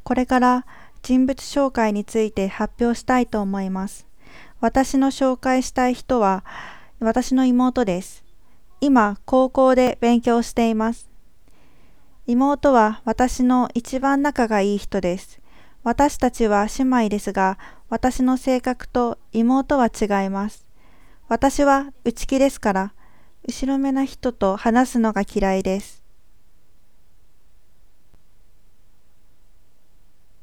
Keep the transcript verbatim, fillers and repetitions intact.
これから人物紹介について発表したいと思います。私の紹介したい人は私の妹です。今、高校で勉強しています。妹は私の一番仲がいい人です。私たちは姉妹ですが、私の性格と妹は違います。私は内気ですから、後ろめな人と話すのが嫌いです。